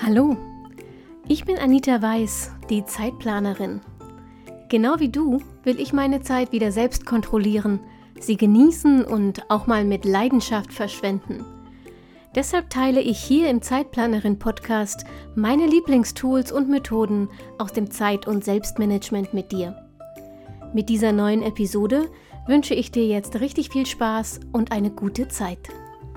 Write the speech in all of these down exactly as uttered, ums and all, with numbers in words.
Hallo, ich bin Anita Weiß, die Zeitplanerin. Genau wie du will ich meine Zeit wieder selbst kontrollieren, sie genießen und auch mal mit Leidenschaft verschwenden. Deshalb teile ich hier im Zeitplanerin-Podcast meine Lieblingstools und Methoden aus dem Zeit- und Selbstmanagement mit dir. Mit dieser neuen Episode wünsche ich dir jetzt richtig viel Spaß und eine gute Zeit.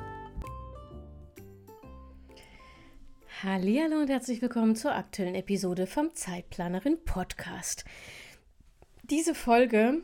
Hallihallo und herzlich willkommen zur aktuellen Episode vom Zeitplanerin Podcast. Diese Folge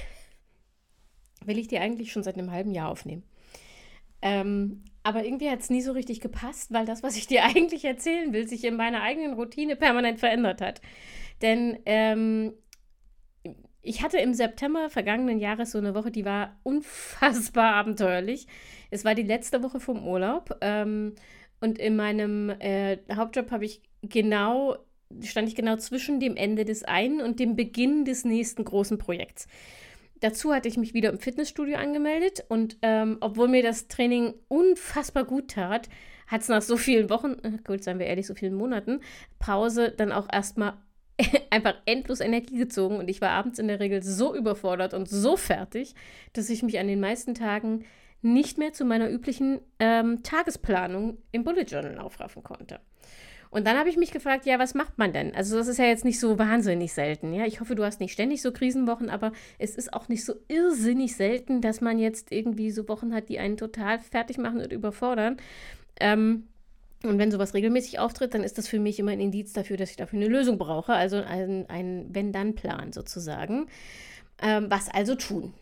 will ich dir eigentlich schon seit einem halben Jahr aufnehmen. Ähm, aber irgendwie hat es nie so richtig gepasst, weil das, was ich dir eigentlich erzählen will, sich in meiner eigenen Routine permanent verändert hat. Denn ähm, ich hatte im September vergangenen Jahres so eine Woche, die war unfassbar abenteuerlich. Es war die letzte Woche vom Urlaub. Ähm, Und in meinem äh, Hauptjob habe ich genau, stand ich genau zwischen dem Ende des einen und dem Beginn des nächsten großen Projekts. Dazu hatte ich mich wieder im Fitnessstudio angemeldet und ähm, obwohl mir das Training unfassbar gut tat, hat es nach so vielen Wochen, äh, gut, seien wir ehrlich, so vielen Monaten, Pause dann auch erstmal einfach endlos Energie gezogen und ich war abends in der Regel so überfordert und so fertig, dass ich mich an den meisten Tagen nicht mehr zu meiner üblichen ähm, Tagesplanung im Bullet Journal aufraffen konnte. Und dann habe ich mich gefragt, ja, was macht man denn? Also das ist ja jetzt nicht so wahnsinnig selten. Ja? Ich hoffe, du hast nicht ständig so Krisenwochen, aber es ist auch nicht so irrsinnig selten, dass man jetzt irgendwie so Wochen hat, die einen total fertig machen und überfordern. Ähm, und wenn sowas regelmäßig auftritt, dann ist das für mich immer ein Indiz dafür, dass ich dafür eine Lösung brauche, also ein, ein Wenn-Dann-Plan sozusagen. Ähm, was also tun?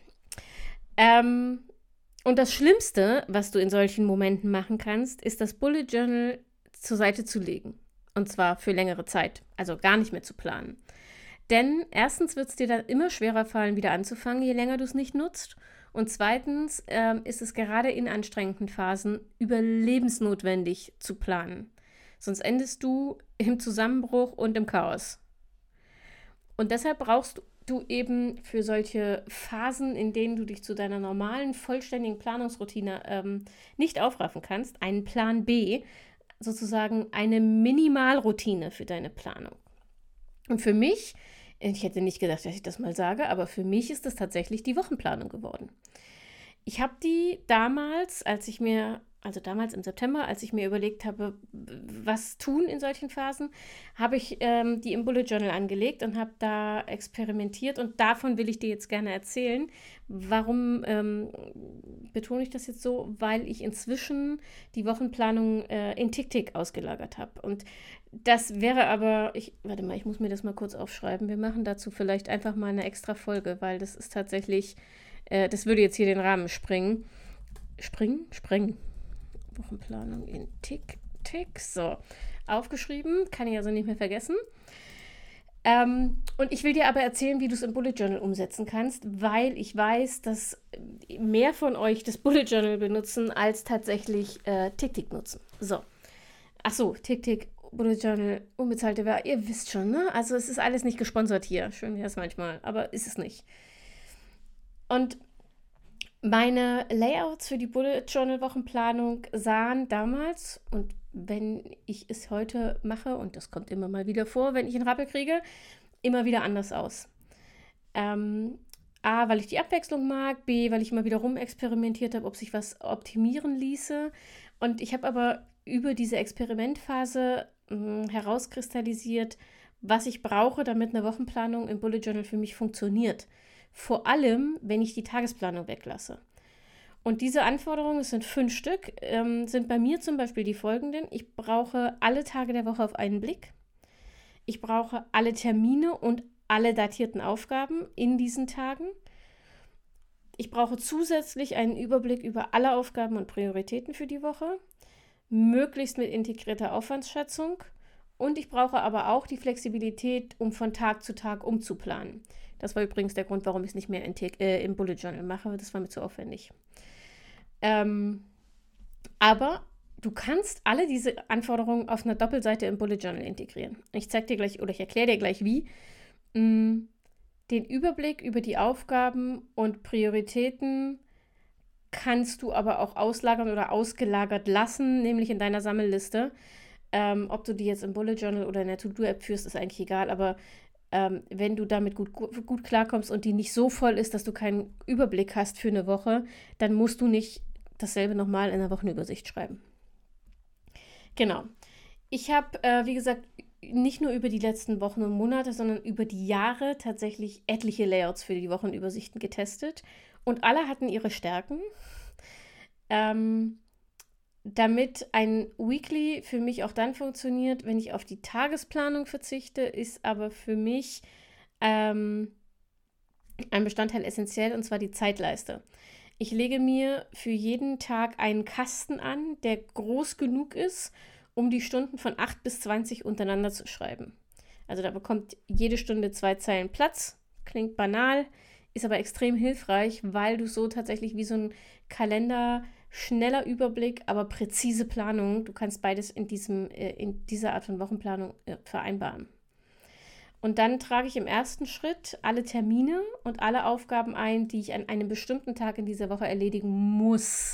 Ähm, Und das Schlimmste, was du in solchen Momenten machen kannst, ist das Bullet Journal zur Seite zu legen. Und zwar für längere Zeit, also gar nicht mehr zu planen. Denn erstens wird es dir dann immer schwerer fallen, wieder anzufangen, je länger du es nicht nutzt. Und zweitens ähm, ist es gerade in anstrengenden Phasen überlebensnotwendig zu planen. Sonst endest du im Zusammenbruch und im Chaos. Und deshalb brauchst du du eben für solche Phasen, in denen du dich zu deiner normalen, vollständigen Planungsroutine ähm, nicht aufraffen kannst, einen Plan B, sozusagen eine Minimalroutine für deine Planung. Und für mich, ich hätte nicht gedacht, dass ich das mal sage, aber für mich ist das tatsächlich die Wochenplanung geworden. Ich habe die damals, als ich mir, also damals im September, als ich mir überlegt habe, was tun in solchen Phasen, habe ich ähm, die im Bullet Journal angelegt und habe da experimentiert und davon will ich dir jetzt gerne erzählen. Warum ähm, betone ich das jetzt so? Weil ich inzwischen die Wochenplanung äh, in TickTick ausgelagert habe. Und das wäre aber, ich, warte mal, ich muss mir das mal kurz aufschreiben. Wir machen dazu vielleicht einfach mal eine extra Folge, weil das ist tatsächlich, äh, das würde jetzt hier den Rahmen sprengen. Springen? Sprengen. Wochenplanung in TickTick. So, aufgeschrieben, kann ich also nicht mehr vergessen. Ähm, und ich will dir aber erzählen, wie du es im Bullet Journal umsetzen kannst, weil ich weiß, dass mehr von euch das Bullet Journal benutzen, als tatsächlich äh, TickTick nutzen. So, ach so, TickTick, Bullet Journal, unbezahlte Werbung, ihr wisst schon, ne? Also es ist alles nicht gesponsert hier. Schön wäre es manchmal, aber ist es nicht. Und meine Layouts für die Bullet Journal Wochenplanung sahen damals, und wenn ich es heute mache, und das kommt immer mal wieder vor, wenn ich einen Rappel kriege, immer wieder anders aus. Ähm, A, weil ich die Abwechslung mag, B, weil ich immer wieder rumexperimentiert habe, ob sich was optimieren ließe. Und ich habe aber über diese Experimentphase mh, herauskristallisiert, was ich brauche, damit eine Wochenplanung im Bullet Journal für mich funktioniert. Vor allem, wenn ich die Tagesplanung weglasse. Und diese Anforderungen, es sind fünf Stück, ähm, sind bei mir zum Beispiel die folgenden. Ich brauche alle Tage der Woche auf einen Blick. Ich brauche alle Termine und alle datierten Aufgaben in diesen Tagen. Ich brauche zusätzlich einen Überblick über alle Aufgaben und Prioritäten für die Woche, möglichst mit integrierter Aufwandsschätzung. Und ich brauche aber auch die Flexibilität, um von Tag zu Tag umzuplanen. Das war übrigens der Grund, warum ich es nicht mehr in, äh, im Bullet Journal mache. Das war mir zu aufwendig. Ähm, aber du kannst alle diese Anforderungen auf einer Doppelseite im Bullet Journal integrieren. Ich zeige dir gleich oder ich erkläre dir gleich wie. Mh, den Überblick über die Aufgaben und Prioritäten kannst du aber auch auslagern oder ausgelagert lassen, nämlich in deiner Sammelliste. Ähm, ob du die jetzt im Bullet Journal oder in der To-Do-App führst, ist eigentlich egal, aber ähm, wenn du damit gut, gut, gut klarkommst und die nicht so voll ist, dass du keinen Überblick hast für eine Woche, dann musst du nicht dasselbe nochmal in der Wochenübersicht schreiben. Genau. Ich habe, äh, wie gesagt, nicht nur über die letzten Wochen und Monate, sondern über die Jahre tatsächlich etliche Layouts für die Wochenübersichten getestet. Und alle hatten ihre Stärken. Ähm, damit ein Weekly für mich auch dann funktioniert, wenn ich auf die Tagesplanung verzichte, ist aber für mich ähm, ein Bestandteil essentiell, und zwar die Zeitleiste. Ich lege mir für jeden Tag einen Kasten an, der groß genug ist, um die Stunden von acht bis zwanzig untereinander zu schreiben. Also da bekommt jede Stunde zwei Zeilen Platz. Klingt banal, ist aber extrem hilfreich, weil du so tatsächlich wie so ein Kalender, schneller Überblick, aber präzise Planung, du kannst beides in, diesem, äh, in dieser Art von Wochenplanung äh, vereinbaren. Und dann trage ich im ersten Schritt alle Termine und alle Aufgaben ein, die ich an einem bestimmten Tag in dieser Woche erledigen muss.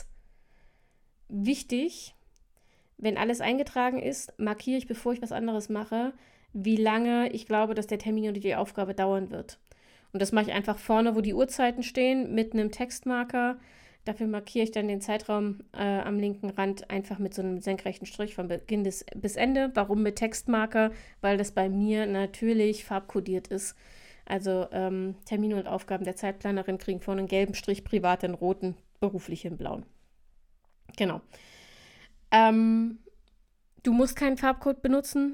Wichtig, wenn alles eingetragen ist, markiere ich, bevor ich was anderes mache, wie lange ich glaube, dass der Termin oder die Aufgabe dauern wird. Und das mache ich einfach vorne, wo die Uhrzeiten stehen, mit einem Textmarker. Dafür markiere ich dann den Zeitraum äh, am linken Rand einfach mit so einem senkrechten Strich von Beginn des, bis Ende. Warum mit Textmarker? Weil das bei mir natürlich farbkodiert ist. Also ähm, Termine und Aufgaben der Zeitplanerin kriegen vorne einen gelben Strich, private einen roten, berufliche einen blauen. Genau. Ähm, du musst keinen Farbcode benutzen.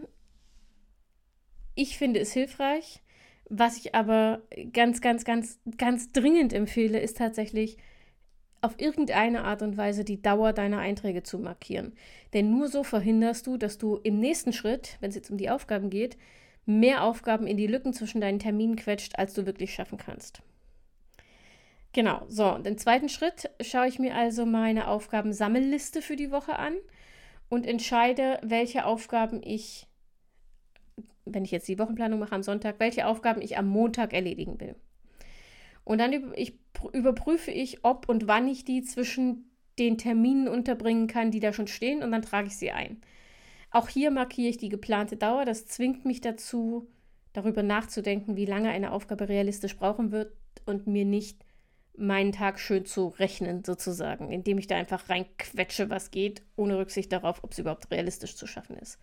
Ich finde es hilfreich. Was ich aber ganz, ganz, ganz, ganz dringend empfehle, ist tatsächlich auf irgendeine Art und Weise die Dauer deiner Einträge zu markieren. Denn nur so verhinderst du, dass du im nächsten Schritt, wenn es jetzt um die Aufgaben geht, mehr Aufgaben in die Lücken zwischen deinen Terminen quetscht, als du wirklich schaffen kannst. Genau, so, und im zweiten Schritt schaue ich mir also meine Aufgabensammelliste für die Woche an und entscheide, welche Aufgaben ich, wenn ich jetzt die Wochenplanung mache am Sonntag, welche Aufgaben ich am Montag erledigen will. Und dann über, ich, überprüfe ich, ob und wann ich die zwischen den Terminen unterbringen kann, die da schon stehen, und dann trage ich sie ein. Auch hier markiere ich die geplante Dauer. Das zwingt mich dazu, darüber nachzudenken, wie lange eine Aufgabe realistisch brauchen wird und mir nicht meinen Tag schön zu rechnen, sozusagen, indem ich da einfach reinquetsche, was geht, ohne Rücksicht darauf, ob es überhaupt realistisch zu schaffen ist.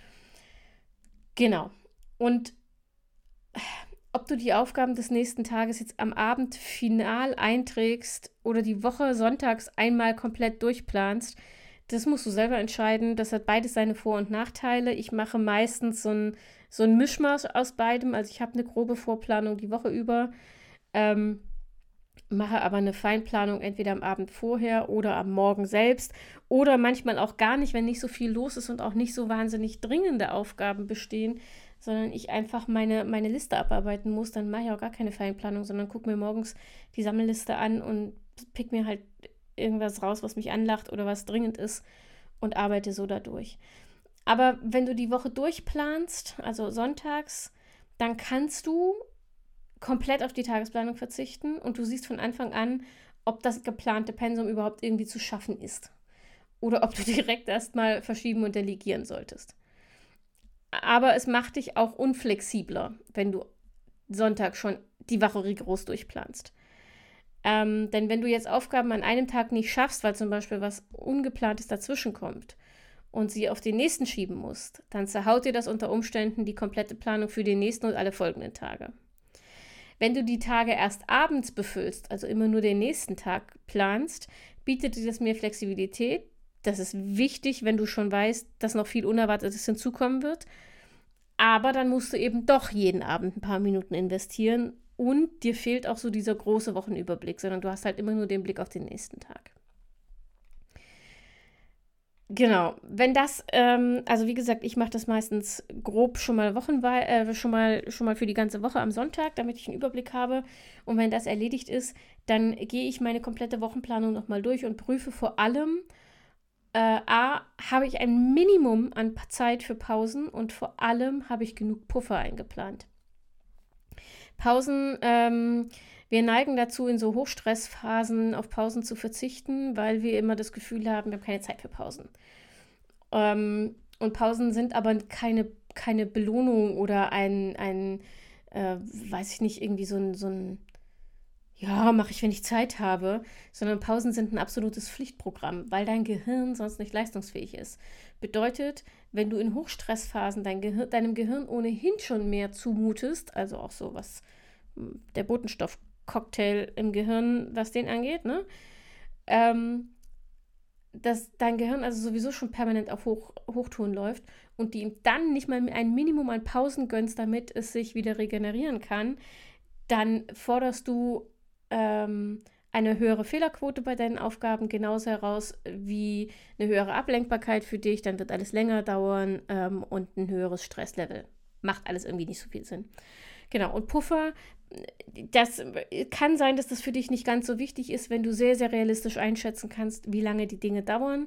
Genau. Und ob du die Aufgaben des nächsten Tages jetzt am Abend final einträgst oder die Woche sonntags einmal komplett durchplanst, das musst du selber entscheiden. Das hat beides seine Vor- und Nachteile. Ich mache meistens so ein, so ein Mischmasch aus beidem. Also ich habe eine grobe Vorplanung die Woche über, ähm, mache aber eine Feinplanung entweder am Abend vorher oder am Morgen selbst oder manchmal auch gar nicht, wenn nicht so viel los ist und auch nicht so wahnsinnig dringende Aufgaben bestehen, sondern ich einfach meine, meine Liste abarbeiten muss, dann mache ich auch gar keine Feinplanung, sondern gucke mir morgens die Sammelliste an und pick mir halt irgendwas raus, was mich anlacht oder was dringend ist, und arbeite so dadurch. Aber wenn du die Woche durchplanst, also sonntags, dann kannst du komplett auf die Tagesplanung verzichten und du siehst von Anfang an, ob das geplante Pensum überhaupt irgendwie zu schaffen ist oder ob du direkt erstmal verschieben und delegieren solltest. Aber es macht dich auch unflexibler, wenn du Sonntag schon die Woche rigoros durchplanst. Ähm, denn wenn du jetzt Aufgaben an einem Tag nicht schaffst, weil zum Beispiel was Ungeplantes dazwischen kommt und sie auf den nächsten schieben musst, dann zerhaut dir das unter Umständen die komplette Planung für den nächsten und alle folgenden Tage. Wenn du die Tage erst abends befüllst, also immer nur den nächsten Tag planst, bietet dir das mehr Flexibilität. Das ist wichtig, wenn du schon weißt, dass noch viel Unerwartetes hinzukommen wird. Aber dann musst du eben doch jeden Abend ein paar Minuten investieren und dir fehlt auch so dieser große Wochenüberblick, sondern du hast halt immer nur den Blick auf den nächsten Tag. Genau, wenn das, ähm, also wie gesagt, ich mache das meistens grob schon mal wochenweise, äh, schon mal, schon mal für die ganze Woche am Sonntag, damit ich einen Überblick habe. Und wenn das erledigt ist, dann gehe ich meine komplette Wochenplanung nochmal durch und prüfe vor allem, äh, A, habe ich ein Minimum an Zeit für Pausen und vor allem habe ich genug Puffer eingeplant. Pausen, ähm, wir neigen dazu, in so Hochstressphasen auf Pausen zu verzichten, weil wir immer das Gefühl haben, wir haben keine Zeit für Pausen. Ähm, Und Pausen sind aber keine, keine Belohnung oder ein, ein äh, weiß ich nicht, irgendwie so ein, so ein ja, mache ich, wenn ich Zeit habe, sondern Pausen sind ein absolutes Pflichtprogramm, weil dein Gehirn sonst nicht leistungsfähig ist. Bedeutet, wenn du in Hochstressphasen dein Gehir- deinem Gehirn ohnehin schon mehr zumutest, also auch so was der Botenstoffcocktail im Gehirn, was den angeht, ne? Ähm, dass dein Gehirn also sowieso schon permanent auf Hoch, Hochtouren läuft und die ihm dann nicht mal ein Minimum an Pausen gönnst, damit es sich wieder regenerieren kann, dann forderst du ähm, eine höhere Fehlerquote bei deinen Aufgaben genauso heraus wie eine höhere Ablenkbarkeit für dich, dann wird alles länger dauern ähm, und ein höheres Stresslevel. Macht alles irgendwie nicht so viel Sinn. Genau, und Puffer, das kann sein, dass das für dich nicht ganz so wichtig ist, wenn du sehr, sehr realistisch einschätzen kannst, wie lange die Dinge dauern.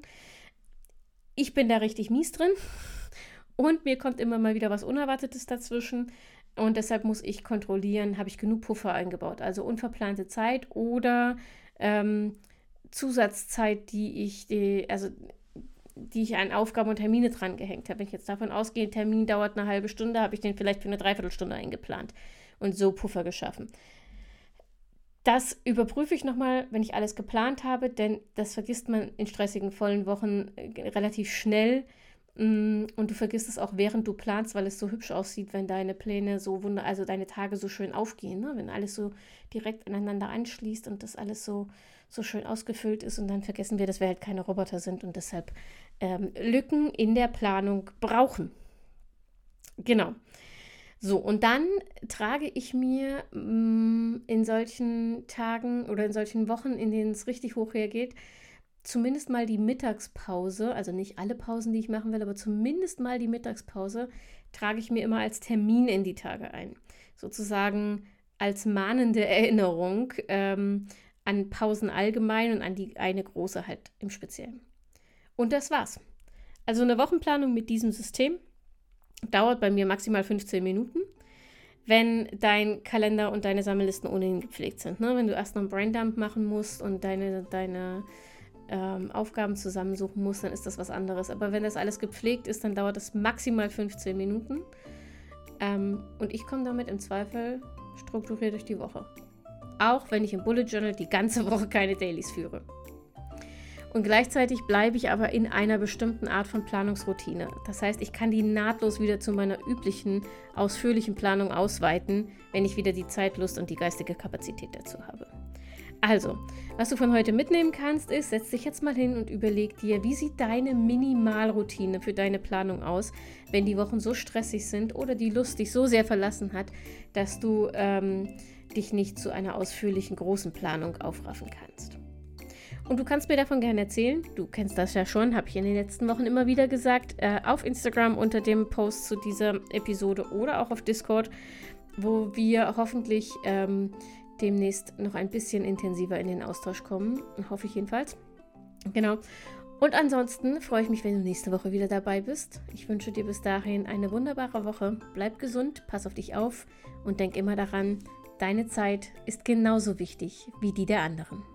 Ich bin da richtig mies drin und mir kommt immer mal wieder was Unerwartetes dazwischen. Und deshalb muss ich kontrollieren, habe ich genug Puffer eingebaut, also unverplante Zeit oder ähm, Zusatzzeit, die ich, die, also die ich an Aufgaben und Termine dran gehängt habe. Wenn ich jetzt davon ausgehe, ein Termin dauert eine halbe Stunde, habe ich den vielleicht für eine Dreiviertelstunde eingeplant und so Puffer geschaffen. Das überprüfe ich nochmal, wenn ich alles geplant habe, denn das vergisst man in stressigen, vollen Wochen relativ schnell. Und du vergisst es auch, während du planst, weil es so hübsch aussieht, wenn deine Pläne so wunder, also deine Tage so schön aufgehen, ne? Wenn alles so direkt ineinander anschließt und das alles so, so schön ausgefüllt ist und dann vergessen wir, dass wir halt keine Roboter sind und deshalb ähm, Lücken in der Planung brauchen. Genau. So, und dann trage ich mir mh, in solchen Tagen oder in solchen Wochen, in denen es richtig hoch hergeht, zumindest mal die Mittagspause, also nicht alle Pausen, die ich machen will, aber zumindest mal die Mittagspause, trage ich mir immer als Termin in die Tage ein. Sozusagen als mahnende Erinnerung ähm, an Pausen allgemein und an die eine große halt im Speziellen. Und das war's. Also eine Wochenplanung mit diesem System dauert bei mir maximal fünfzehn Minuten, wenn dein Kalender und deine Sammellisten ohnehin gepflegt sind. Ne? Wenn du erst noch einen Braindump machen musst und deine, deine ähm, Aufgaben zusammensuchen musst, dann ist das was anderes. Aber wenn das alles gepflegt ist, dann dauert das maximal fünfzehn Minuten. Ähm, und ich komme damit im Zweifel strukturiert durch die Woche. Auch wenn ich im Bullet Journal die ganze Woche keine Dailies führe. Und gleichzeitig bleibe ich aber in einer bestimmten Art von Planungsroutine. Das heißt, ich kann die nahtlos wieder zu meiner üblichen, ausführlichen Planung ausweiten, wenn ich wieder die Zeit, Lust und die geistige Kapazität dazu habe. Also, was du von heute mitnehmen kannst, ist, setz dich jetzt mal hin und überleg dir, wie sieht deine Minimalroutine für deine Planung aus, wenn die Wochen so stressig sind oder die Lust dich so sehr verlassen hat, dass du ähm, dich nicht zu einer ausführlichen, großen Planung aufraffen kannst. Und du kannst mir davon gerne erzählen, du kennst das ja schon, habe ich in den letzten Wochen immer wieder gesagt, äh, auf Instagram unter dem Post zu dieser Episode oder auch auf Discord, wo wir hoffentlich ähm, demnächst noch ein bisschen intensiver in den Austausch kommen, hoffe ich jedenfalls. Genau. Und ansonsten freue ich mich, wenn du nächste Woche wieder dabei bist. Ich wünsche dir bis dahin eine wunderbare Woche. Bleib gesund, pass auf dich auf und denk immer daran, deine Zeit ist genauso wichtig wie die der anderen.